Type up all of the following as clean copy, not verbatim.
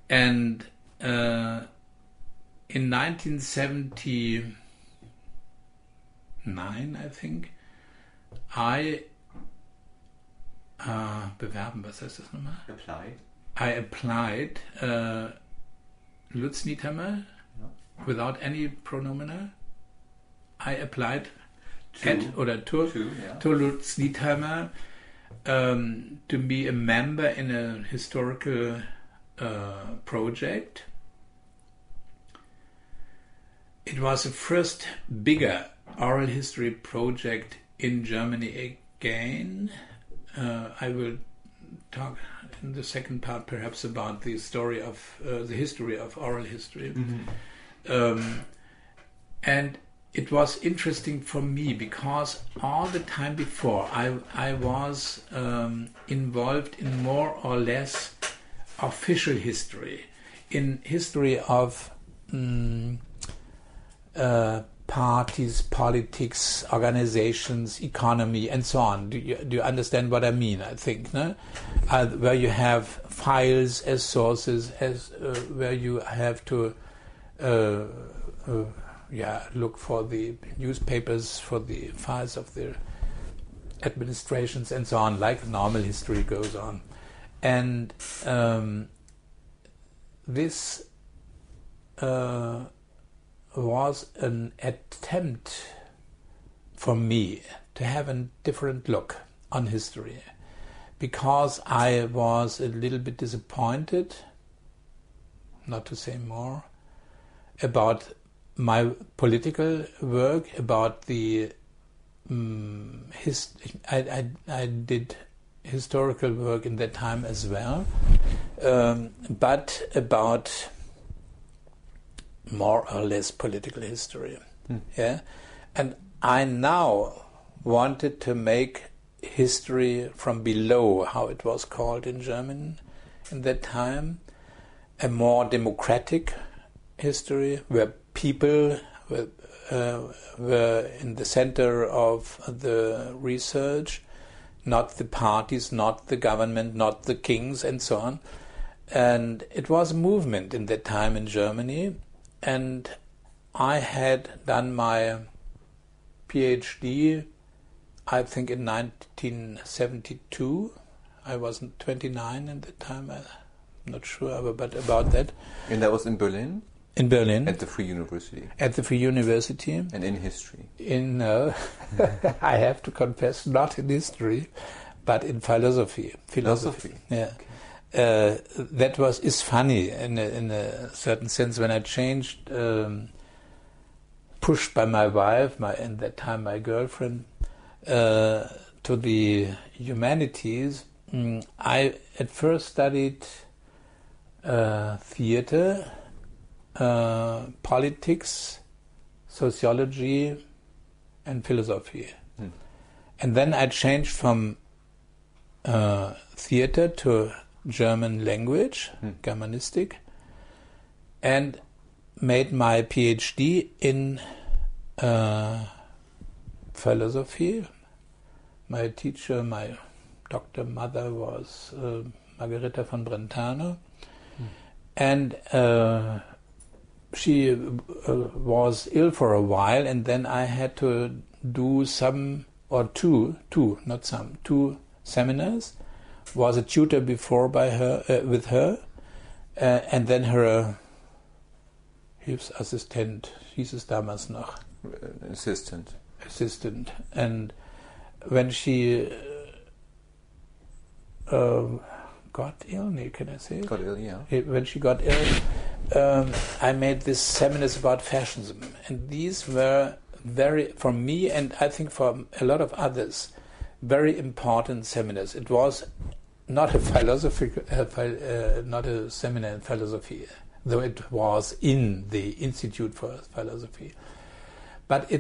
And in 1979, I think, bewerben, was heißt das nochmal? I applied Lutz Niethammer, without any pronomina. I applied to Lutz Niethammer to be a member in a historical project. It was the first bigger oral history project in Germany again. I will talk in the second part perhaps about the story of the history of oral history. And it was interesting for me because all the time before I was involved in more or less official history, in history of parties, politics, organizations, economy, and so on. Do you understand what I mean? I think, no? Where you have files as sources, as where you have to look for the newspapers, for the files of the administrations, and so on, like normal history goes on. And this was an attempt for me to have a different look on history, because I was a little bit disappointed, not to say more, about my political work, about the I did historical work in that time as well, but about more or less political history. Yeah, and I now wanted to make history from below, how it was called in German in that time, a more democratic history where people were in the center of the research, not the parties, not the government, not the kings, and so on. And it was a movement in that time in Germany. And I had done my PhD, I think, in 1972. I wasn't 29 at the time, I'm not sure, but about that. And that was in Berlin? In Berlin. At the Free University? At the Free University. And in history? I have to confess, not in history, but in philosophy. Philosophy? Yeah. That is funny in a certain sense. When I changed, pushed by my wife, in that time my girlfriend, to the humanities, I at first studied theater, politics, sociology, and philosophy. And then I changed from theater to German language, Germanistic, and made my PhD in philosophy. My teacher, my doctor mother was Margareta von Brentano, and she was ill for a while, and then I had to do two seminars. Was a tutor before by her, with her, and then her Hilfsassistent, hieß es damals noch. Assistant. And when she got ill, can I say it? Got ill, yeah. When she got ill, I made these seminars about fascism, and these were very, for me, and I think for a lot of others, very important seminars. It was not a not a seminar in philosophy, though it was in the Institute for Philosophy. But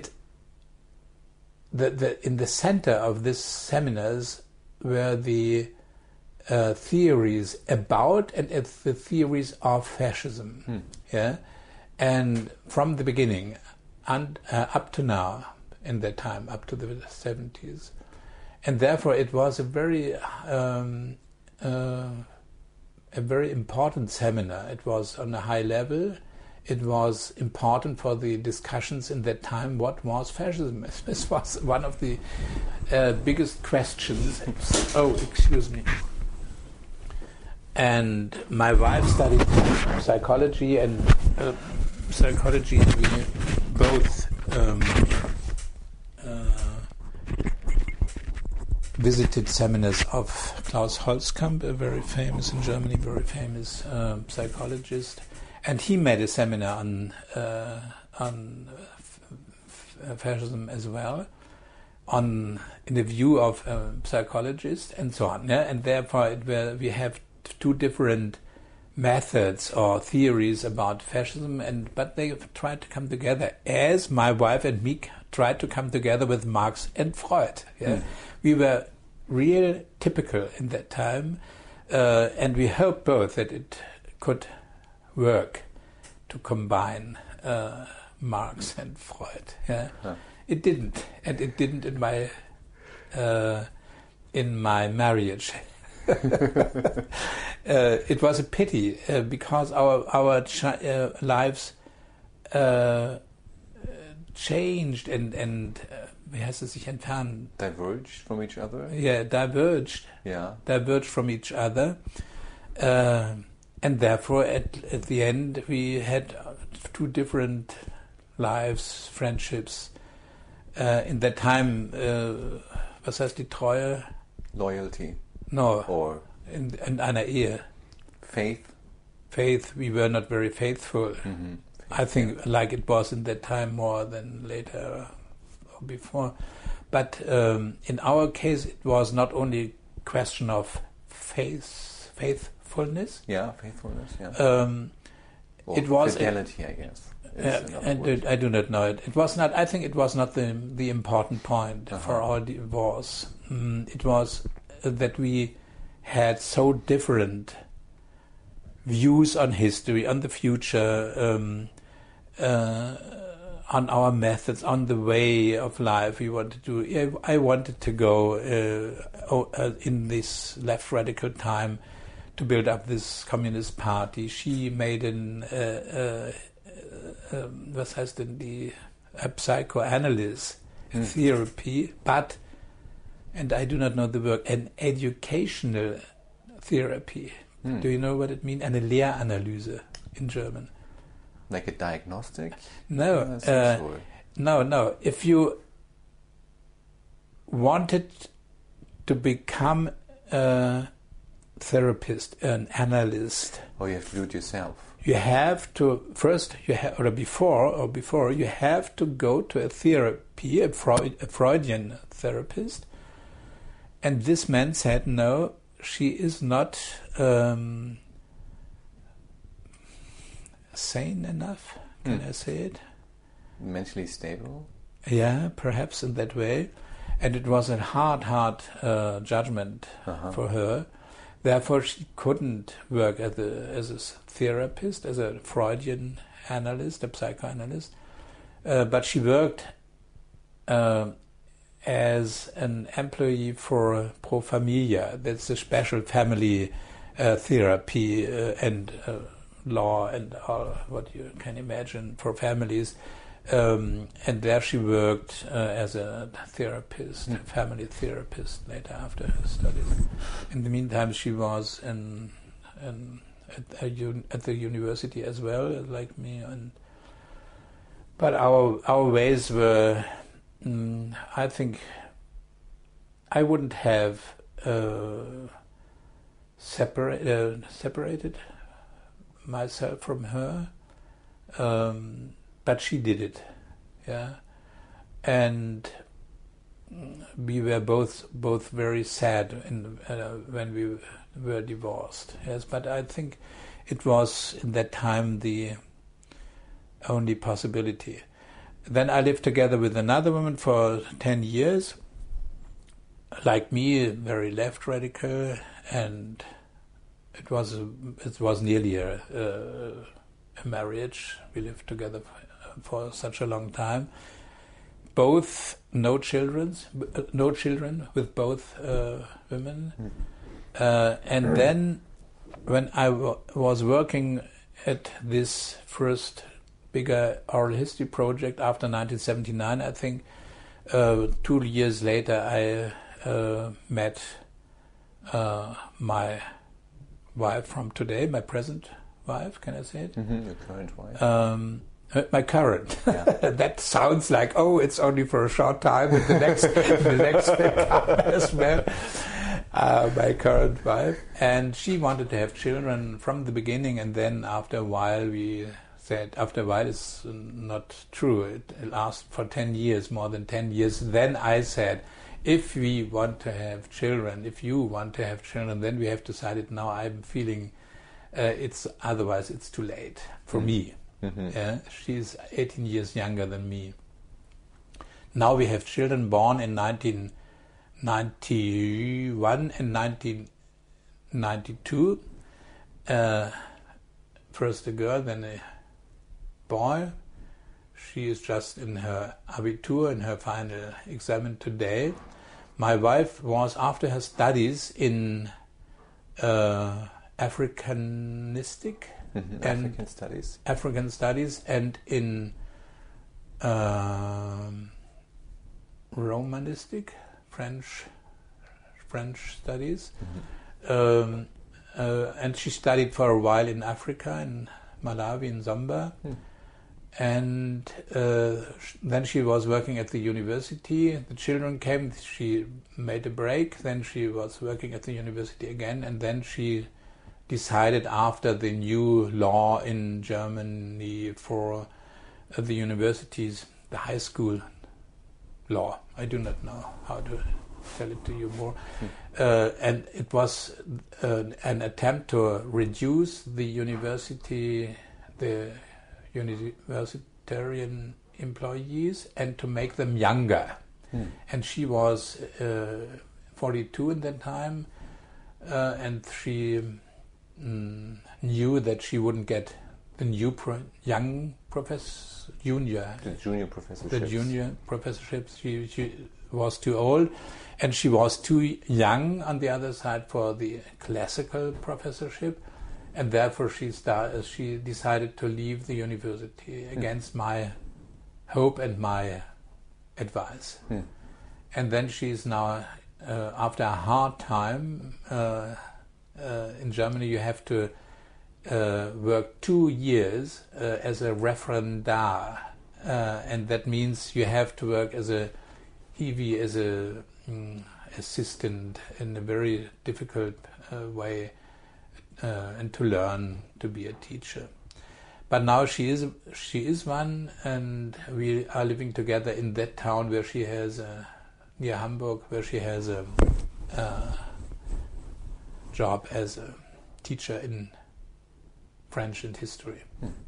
in the center of these seminars were the theories about and the theories of fascism. Yeah, and from the beginning and up to now, in that time, up to the 70s. And therefore it was a very a very important seminar. It was on a high level. It was important for the discussions in that time. What was fascism? This was one of the biggest questions. Oh, excuse me. And my wife studied psychology, and psychology we both visited seminars of Klaus Holzkamp, a very famous in Germany, very famous psychologist, and he made a seminar on fascism as well, in the view of a psychologist and so on. Yeah? And therefore, we have two different methods or theories about fascism, but they tried to come together, as my wife and me tried to come together with Marx and Freud. Yeah? We were really typical in that time, and we hoped both that it could work to combine Marx and Freud. Yeah? It didn't, and it didn't in my marriage. It was a pity because our lives changed and wie heißt es, sich entfernen? Diverged from each other? Yeah, diverged. Yeah. Diverged from each other. And therefore, at the end, we had two different lives, friendships. In that time, was heißt die Treue? Loyalty. No. Or in einer Ehe. Faith. Faith, we were not very faithful. Mm-hmm. I think like it was in that time more than later or before. But in our case, it was not only a question of faithfulness. Yeah, faithfulness, yeah. It was fidelity, I guess. I do not know it. It was not. I think it was not the important point for our divorce. It was that we had so different views on history, on the future, on our methods, on the way of life we wanted to. I wanted to go in this left radical time to build up this communist party. She made was heißt denn a psychoanalyst, therapy, but, and I do not know the word, an educational therapy. Do you know what it means? Eine Lehranalyse in German. Like a diagnostic? No, no. If you wanted to become a therapist, an analyst, you have to do it yourself. You have to before you have to go to a therapy, a Freudian therapist, and this man said, no, she is not sane enough. Can I say it? Mentally stable? Yeah, perhaps in that way. And it was a hard judgment for her. Therefore, she couldn't work as a therapist, as a Freudian analyst, a psychoanalyst. But she worked as an employee for Pro Familia. That's a special family therapy and law and all what you can imagine for families. And there she worked as a therapist, family therapist, later after her studies. In the meantime, she was at the university as well, like me. But our ways were, I think, I wouldn't have separated myself from her. But she did it, yeah, and we were both very sad when we were divorced. Yes, but I think it was in that time the only possibility. Then I lived together with another woman for 10 years, like me, very left radical, and it was nearly a marriage. We lived together for such a long time. Both no children with both women, and then when I was working at this first bigger oral history project after 1979, I think 2 years later I met my wife from today, my present wife, can I say it? Mm-hmm, your current wife. My current. Yeah. That sounds like, oh, it's only for a short time, and the next will come as well. My current wife. And she wanted to have children from the beginning, and then after a while we said, after a while it's not true. It lasts for 10 years, more than 10 years. Then I said, if we want to have children, if you want to have children, then we have decided now I'm feeling otherwise it's too late for me. Mm-hmm. Yeah, she's 18 years younger than me. Now we have children born in 1991 and 1992. First a girl, then a boy. She is just in her Abitur, in her final exam today. My wife was, after her studies in Africanistic, Mm-hmm. and African studies and in Romanistic, French studies. Mm-hmm. And she studied for a while in Africa, in Malawi, in Zambia. And then she was working at the university. The children came, she made a break, then she was working at the university again, and then she decided, after the new law in Germany for the universities, the high school law, I do not know how to tell it to you more, and it was an attempt to reduce the universitarian employees and to make them younger. And she was 42 in that time, and she knew that she wouldn't get the new junior professorships. She was too old, and she was too young on the other side for the classical professorship, and therefore she decided to leave the university against my hope and my advice. And then she's now, after a hard time, in Germany you have to work 2 years as a referendar, and that means you have to work as a assistant in a very difficult way, and to learn to be a teacher. But now she is one, and we are living together in that town where she has near Hamburg, where she has a job as a teacher in French and history.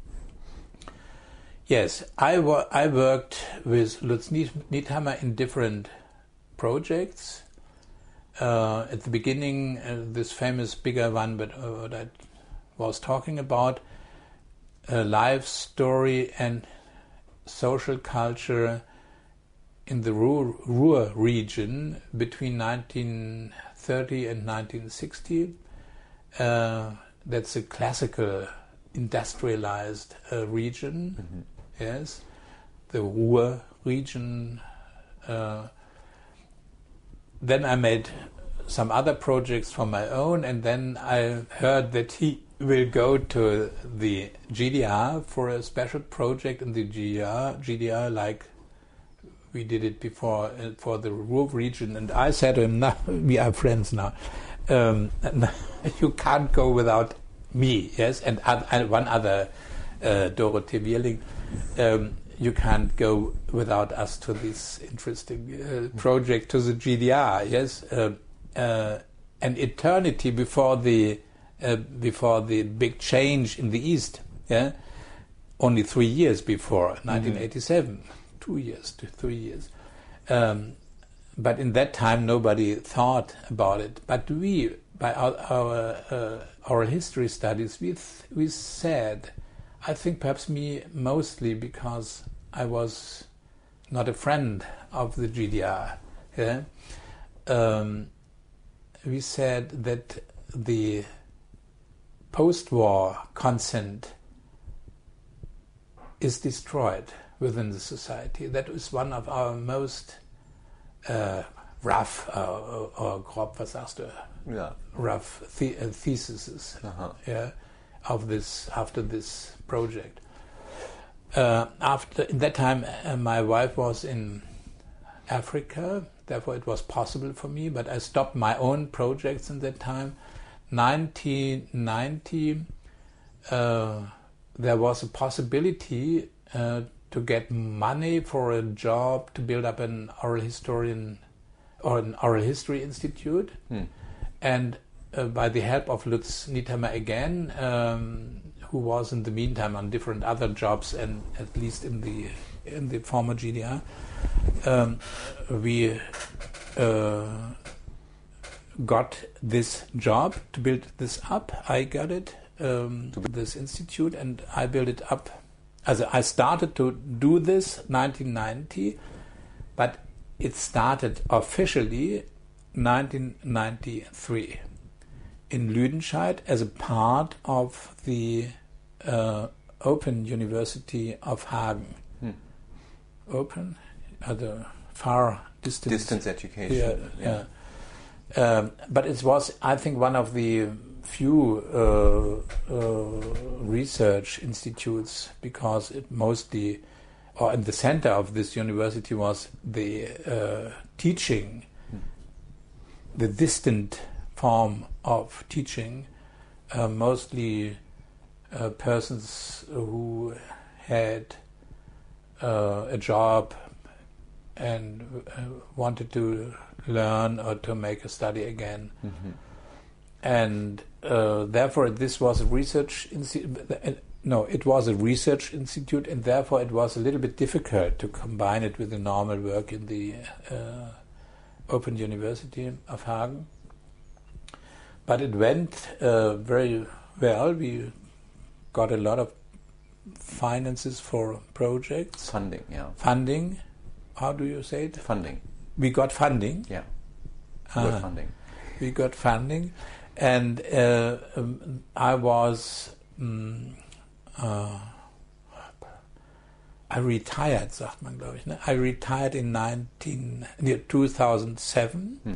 Yes, I worked with Lutz Niethammer in different projects. At the beginning, this famous bigger one, but what I was talking about, life story and social culture in the Ruhr region between 1930 and 1960. That's a classical industrialized region. Yes, the Ruhr region. Then I made some other projects for my own, and then I heard that he will go to the GDR for a special project in the GDR like we did it before for the Ruhr region. And I said to him, "No, we are friends now. You can't go without me." Yes, and one other, Dorothee Wierling. You can't go without us to this interesting project, to the GDR. Yes, an eternity before the big change in the East. Yeah, only 3 years before 1987, 2 years to 3 years. But in that time, nobody thought about it. But we, by our history studies, we said, I think perhaps me mostly because I was not a friend of the GDR. Yeah? We said that the post-war consent is destroyed within the society. That is one of our most rough, or grob, was sagst du? Yeah. Rough theses after this project. In that time, my wife was in Africa, therefore it was possible for me, but I stopped my own projects in that time. 1990, there was a possibility to get money for a job to build up an oral history institute, and by the help of Lutz Niethammer again, who was in the meantime on different other jobs, and at least in the former GDR, we got this job to build this up. I got it to this institute, and I built it up. I started to do this 1990, but it started officially 1993 in Lüdenscheid as a part of the Open University of Hagen. Open, the far distance education. Yeah. But it was, I think, one of the few research institutes, because it mostly, or in the center of this university was the teaching, the distant form of teaching, mostly persons who had a job and wanted to learn or to make a study again. And therefore this was a research institute. No, it was a research institute, and therefore it was a little bit difficult to combine it with the normal work in the Open University of Hagen. But it went very well. We got a lot of finances for projects. Funding, yeah. Funding. How do you say it? Funding. We got funding. Yeah. We got funding. We got funding, and I was. I retired, sagt man, glaube ich. Ne? I retired in 2007.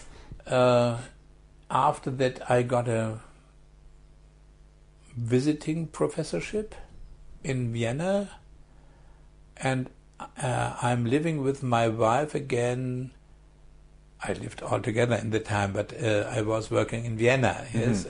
After that, I got a visiting professorship in Vienna, and I'm living with my wife again. I lived all together in the time, but I was working in Vienna. Yes,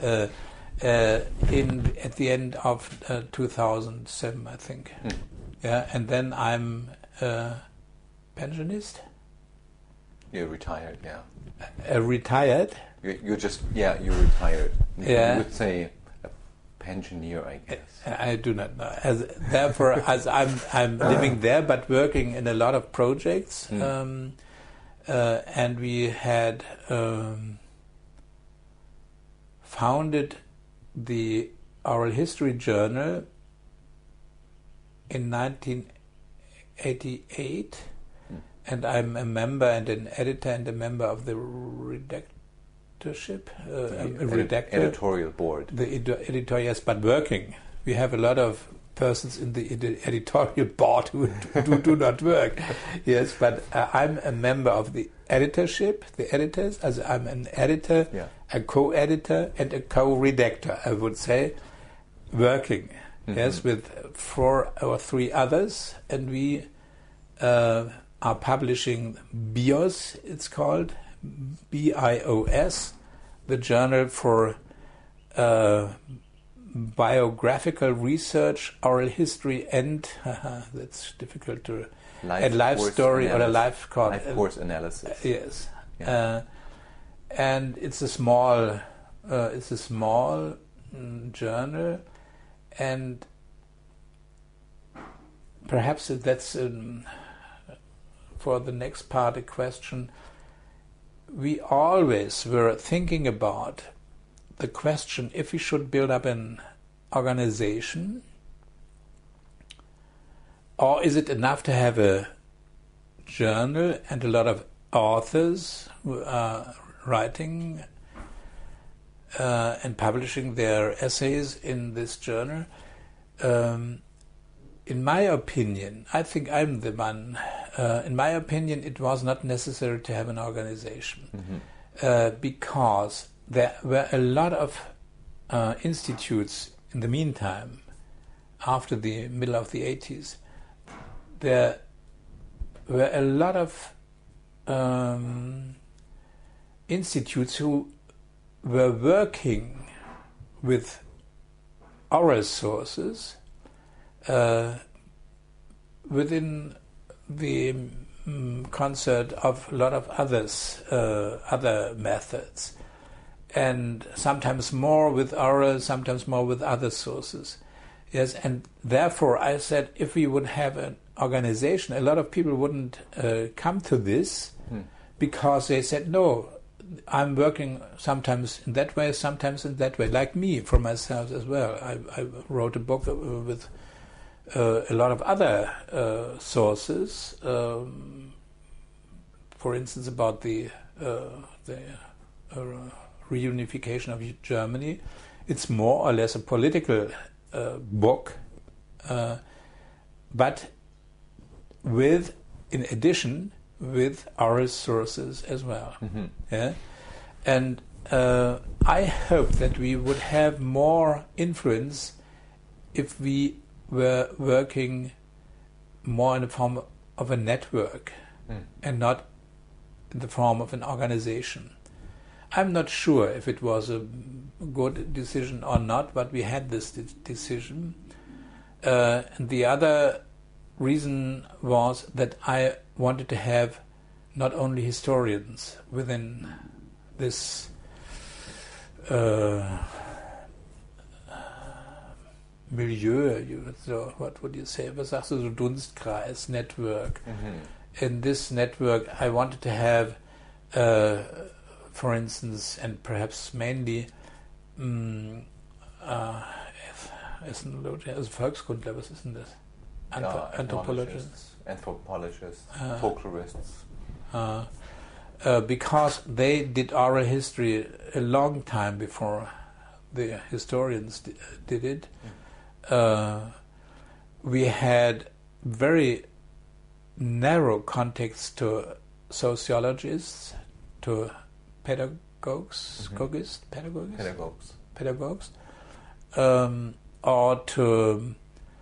at the end of 2007, I think. Yeah, and then I'm pensionist. You're retired, yeah. Retired. You're retired. Yeah. You would say a pensioner, I guess. I do not know. Therefore, as I'm living there, but working in a lot of projects, and we had founded the Oral History Journal in 1988, and I'm a member and an editor and a member of the redactorship, editorial board. The editor, yes, but working. We have a lot of persons in the editorial board who do not work. Yes, but I'm a member of the editorship, the editors, as I'm an editor, a co-editor, and a co-redactor, I would say, working. Yes, with 4 or 3 others, and we are publishing BIOS, it's called, BIOS, the Journal for Biographical Research, Oral History, and that's difficult to life story analysis, or a life course analysis. Yes, and it's a small journal. And perhaps that's for the next part a question. We always were thinking about the question if we should build up an organization, or is it enough to have a journal and a lot of authors who are writing and publishing their essays in this journal. In my opinion, I think I'm the one. In my opinion, it was not necessary to have an organization because there were a lot of institutes in the meantime, after the middle of the 80s. There were a lot of institutes who were working with oral sources within the concert of a lot of other methods, and sometimes more with oral, sometimes more with other sources. Yes, and therefore I said if we would have an organization, a lot of people wouldn't come to this because they said, no, I'm working sometimes in that way, sometimes in that way, like me, for myself as well. I wrote a book with a lot of other sources, for instance, about the reunification of Germany. It's more or less a political book, but in addition, with oral sources as well. Yeah? And I hope that we would have more influence if we were working more in the form of a network and not in the form of an organization. I'm not sure if it was a good decision or not, but we had this decision. And the other reason was that I wanted to have not only historians within this milieu, so what would you say? Was sagst du, so Dunstkreis network? In this network, I wanted to have, for instance, and perhaps mainly, Volkskundler, was ist denn das? Anthropologists, folklorists. Because they did oral history a long time before the historians did it. We had very narrow contacts to sociologists, to pedagogues, or to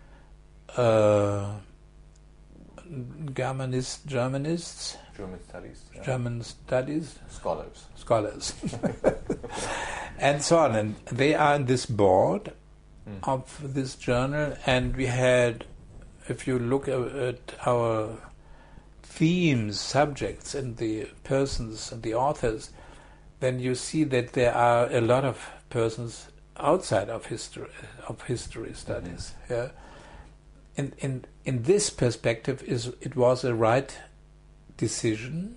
Germanists, German studies, scholars, and so on. And they are in this board of this journal. And we had, if you look at our themes, subjects, and the persons and the authors, then you see that there are a lot of persons outside of history studies. Yeah. In this perspective, it was a right decision,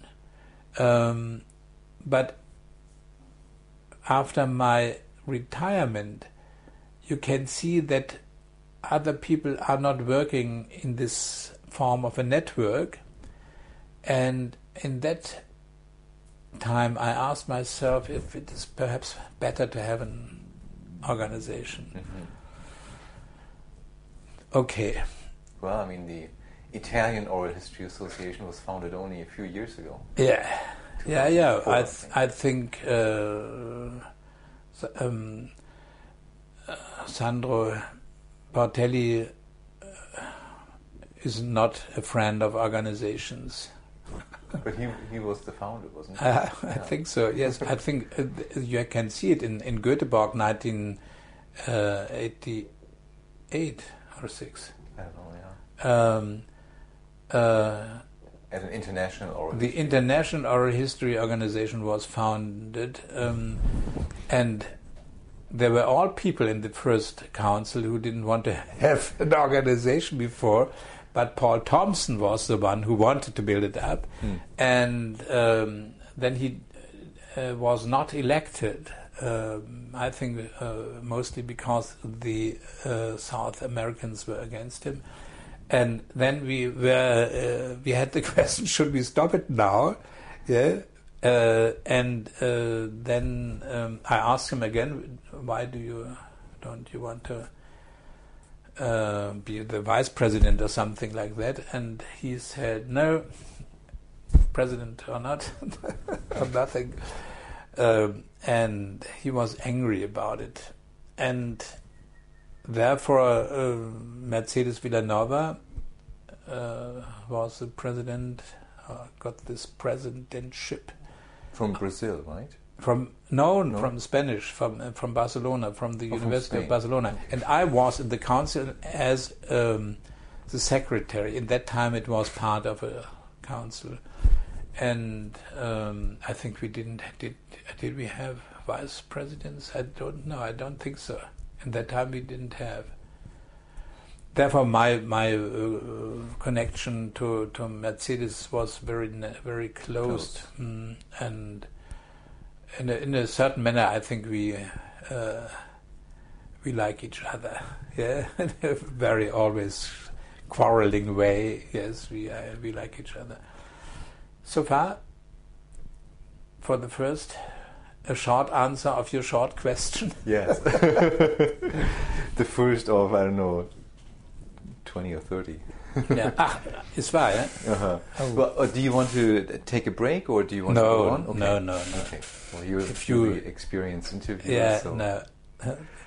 but after my retirement, you can see that other people are not working in this form of a network, and in that time I asked myself if it is perhaps better to have an organization. Okay. Well, I mean, the Italian Oral History Association was founded only a few years ago. Yeah. I think Sandro Bartelli is not a friend of organizations. But he was the founder, wasn't he? I think so, yes. I think you can see it in Göteborg, 1988 or 6. I don't know, yeah. At an international oral the International Oral History Organization was founded, and there were all people in the first council who didn't want to have an organization before, but Paul Thompson was the one who wanted to build it up, and then he was not elected. I think mostly because the South Americans were against him. And then we had the question: should we stop it now? Yeah, And then I asked him again, why don't you want to be the vice president or something like that? And he said, no, president or not, or nothing. And he was angry about it. And therefore, Mercedes Villanova was the president, got this presidentship. From Brazil, right? From Spanish, from Barcelona, from the University of Barcelona. And I was in the council as the secretary. In that time it was part of a council. And I think we did we have vice presidents? I don't know, I don't think so. In that time we didn't have. Therefore, my connection to Mercedes was very close. And in a certain manner, I think we like each other. Yeah, in a very always quarreling way. Yes, we like each other. So far, for the first, a short answer of your short question. Yes. The first of, I don't know, 20 or 30. Yeah. It's wahr, yeah? Uh-huh. Oh. Well, do you want to take a break, or do you want to go on? Okay. No. Okay. Well, you're If you really experienced interviewer. Yeah, so. no.